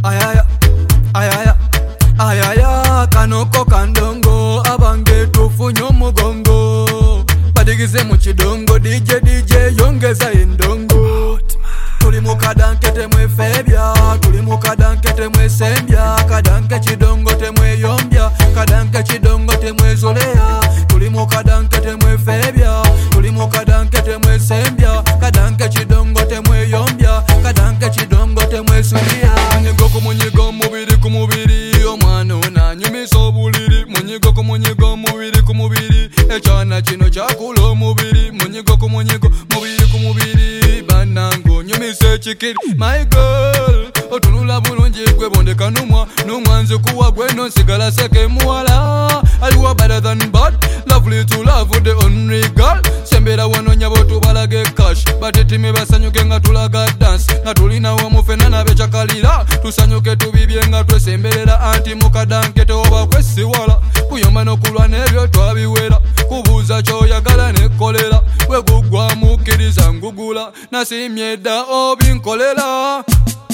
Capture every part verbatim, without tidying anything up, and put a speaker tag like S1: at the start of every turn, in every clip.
S1: ayaya ayaya ayaya kanoko kandongo abange tufunye omugongo badigize mu kidongo dj dj yongeza endongo tuli mu kadanke temwefebya tuli mu kadanke temwesembya kadanke kidongo temweyombya kadanke kidongo temwezolea tuli mu kadanke temwefebya tuli mu kadanke temwesembya kadanke kidongo temweyombya kadanke kidongo temwesulia munyigo ku munyigo mubiri ku mubiri omwana onanyumisa obuliri munyigo ku munyigo mubiri ku mubiri ekyana kino kyakula omubiri munyigo ku munyigo mubiri ku mubiri banango nyumisa ekikiri my girl otunula bulungi gwe bondeka numwa numwanzi kuwa gwe nonsigala seke muwala aliwa better than bad lovely to love the only girl sembera wanonya botu balage cash batitime basanyuke nga tulaga dance nga tulinawo mufena nabechakalira tusanyuke tubibye nga twesemberera anti mukadanke teoba kwesiwala kuyomba nokulwa nebyo twabiwera kubuuza kyoyagala nekolera wegugwa mukiriza ngugula nasimyedda obinkolera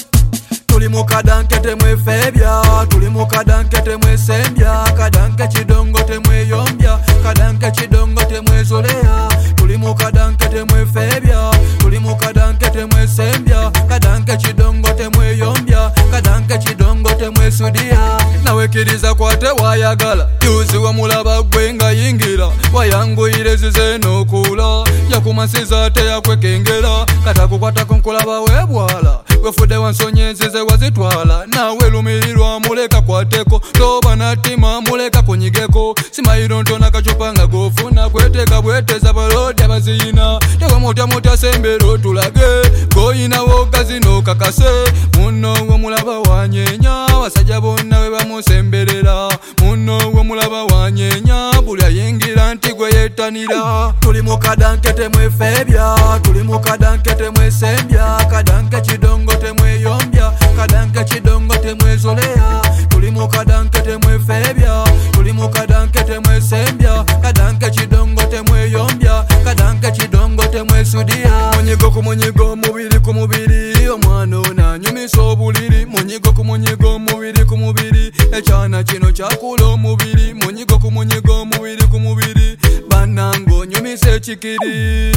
S1: tuli mu kadanke temwefebya tuli mu kadanke temwesembya kadanke kidongo temweyombya kadanke kidongo temwezolea tuli mu kadanke temwefebya tuli mu kadanke temwesembya kadanke kidongo temweyombya kadanke kidongo temwesudia nawekiriza kwate wayagala yuzi wamulaba gwe nga yingira wayanguyire zize nokula yakumasiza teyakwekengera katakukwatako nkulaba webwala wefude wansonyezize wazitwala nawe lumirirwa muleka kwateko toba natima muleka kunyigeko simayiro ntona kacupa nga gofuna kweteka bweteza balodi abaziyina tewe mutya mutya sembero tulage goyinawo gazino kakase muno wo mulaba wanyenya wasajja bonna we bamusemberera muno wo mulaba wanyenya buli ayingira nti gwe yetanira tuli mu kadanke temwefebya tuli mu kadanke temwesembya kadanke kidongo temweyombya kadanke kidongo temwezolea tuli mu kadanke temwefebya tuli mu kadanke temwesembya kadanke kidongo temweyombya kadanke kidongo temwesudia munyigo ku munyigo mubiri ku mubiri omwana onanyumisa obuliri munyigo ku munyigo mubiri ku mubiri ekyana kino kyakula omubiri munyigo ku munyigo mubiri ku mubiri banango nyumisa ekikiri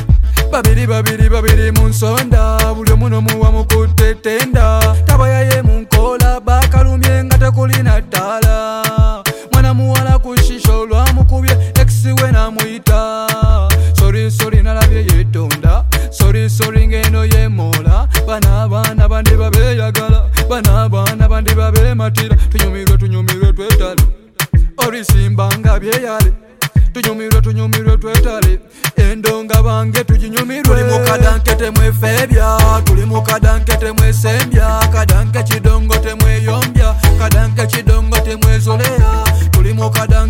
S1: babiri babiri babiri munsonda buli muno muwa mukutetenda tabayaye munkola bakalumye nga tekulina ddala mwana muwala kushisho lwamukubye ekisiwe namuyita sori sori nalabye yetonda sori sori ngeno yemola bana bana bandi babeyagala bana bana bandi babematira tunyumirwe tunyumirwe twetale orisimba nga byeyale tunyumirwe tunyumirwe twetale endonga bange tujinyumirwe tuli mu kadanke temwefebya tuli mu kadanke temwesembya kadanke kidongo temweyombya kadanke kidongo temwezolea tuli mu kadanke